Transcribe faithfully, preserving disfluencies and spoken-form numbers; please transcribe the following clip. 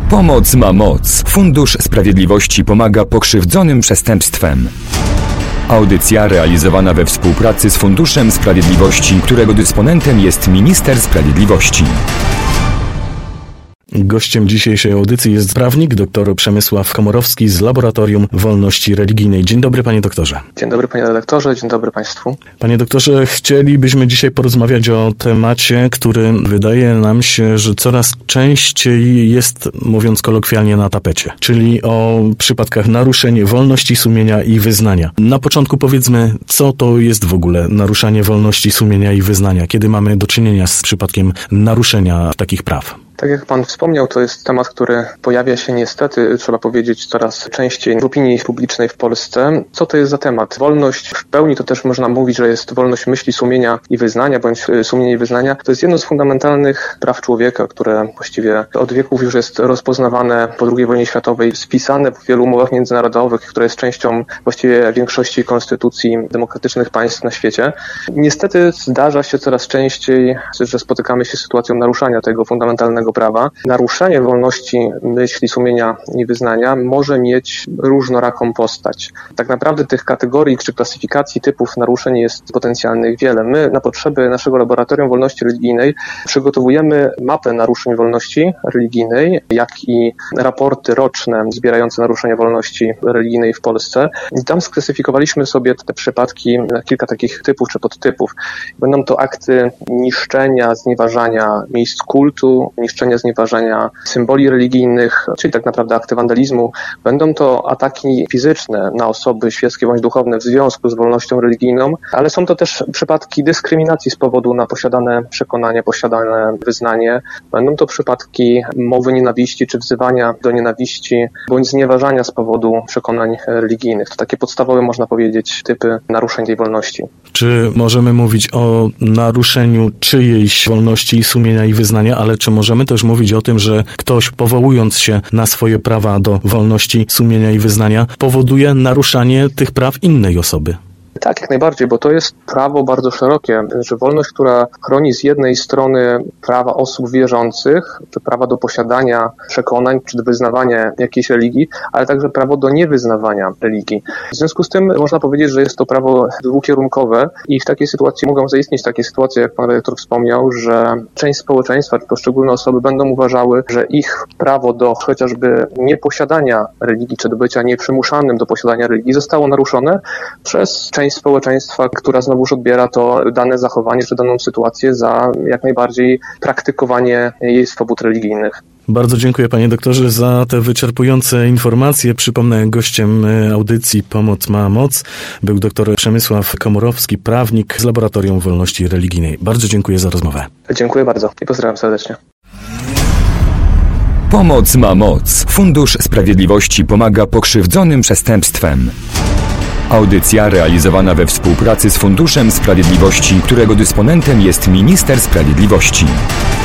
Pomoc ma moc. Fundusz Sprawiedliwości pomaga pokrzywdzonym przestępstwem. Audycja realizowana we współpracy z Funduszem Sprawiedliwości, którego dysponentem jest Minister Sprawiedliwości. Gościem dzisiejszej audycji jest prawnik dr Przemysław Komorowski z Laboratorium Wolności Religijnej. Dzień dobry, panie doktorze. Dzień dobry, panie redaktorze, dzień dobry państwu. Panie doktorze, chcielibyśmy dzisiaj porozmawiać o temacie, który wydaje nam się, że coraz częściej jest, mówiąc kolokwialnie, na tapecie, czyli o przypadkach naruszeń wolności sumienia i wyznania. Na początku powiedzmy, co to jest w ogóle naruszanie wolności sumienia i wyznania, kiedy mamy do czynienia z przypadkiem naruszenia takich praw. Tak jak pan wspomniał, to jest temat, który pojawia się niestety, trzeba powiedzieć, coraz częściej w opinii publicznej w Polsce. Co to jest za temat? Wolność w pełni to też można mówić, że jest wolność myśli, sumienia i wyznania, bądź sumienia i wyznania. To jest jedno z fundamentalnych praw człowieka, które właściwie od wieków już jest rozpoznawane po drugiej wojnie światowej, spisane w wielu umowach międzynarodowych, które jest częścią właściwie większości konstytucji demokratycznych państw na świecie. Niestety zdarza się coraz częściej, że spotykamy się z sytuacją naruszania tego fundamentalnego prawa. Naruszenie wolności myśli, sumienia i wyznania może mieć różnoraką postać. Tak naprawdę tych kategorii czy klasyfikacji typów naruszeń jest potencjalnych wiele. My na potrzeby naszego Laboratorium Wolności Religijnej przygotowujemy mapę naruszeń wolności religijnej, jak i raporty roczne zbierające naruszenia wolności religijnej w Polsce. I tam sklasyfikowaliśmy sobie te przypadki na kilka takich typów czy podtypów. Będą to akty niszczenia, znieważania miejsc kultu, niszczenia, znieważania symboli religijnych, czyli tak naprawdę akty wandalizmu. Będą to ataki fizyczne na osoby świeckie bądź duchowne w związku z wolnością religijną, ale są to też przypadki dyskryminacji z powodu na posiadane przekonanie, posiadane wyznanie. Będą to przypadki mowy nienawiści czy wzywania do nienawiści bądź znieważania z powodu przekonań religijnych. To takie podstawowe, można powiedzieć, typy naruszeń tej wolności. Czy możemy mówić o naruszeniu czyjejś wolności, sumienia i wyznania, ale czy możemy też mówić o tym, że ktoś, powołując się na swoje prawa do wolności sumienia i wyznania, powoduje naruszanie tych praw innej osoby? Tak, jak najbardziej, bo to jest prawo bardzo szerokie, że wolność, która chroni z jednej strony prawa osób wierzących, czy prawa do posiadania przekonań, czy do wyznawania jakiejś religii, ale także prawo do niewyznawania religii. W związku z tym można powiedzieć, że jest to prawo dwukierunkowe i w takiej sytuacji mogą zaistnieć takie sytuacje, jak pan redaktor wspomniał, że część społeczeństwa, czy poszczególne osoby będą uważały, że ich prawo do chociażby nieposiadania religii, czy do bycia nieprzymuszanym do posiadania religii zostało naruszone przez część społeczeństwa, która znowuż odbiera to dane zachowanie czy daną sytuację za jak najbardziej praktykowanie jej swobód religijnych. Bardzo dziękuję, panie doktorze, za te wyczerpujące informacje. Przypomnę, gościem audycji Pomoc ma moc był dr Przemysław Komorowski, prawnik z Laboratorium Wolności Religijnej. Bardzo dziękuję za rozmowę. Dziękuję bardzo i pozdrawiam serdecznie. Pomoc ma moc. Fundusz Sprawiedliwości pomaga pokrzywdzonym przestępstwem. Audycja realizowana we współpracy z Funduszem Sprawiedliwości, którego dysponentem jest Minister Sprawiedliwości.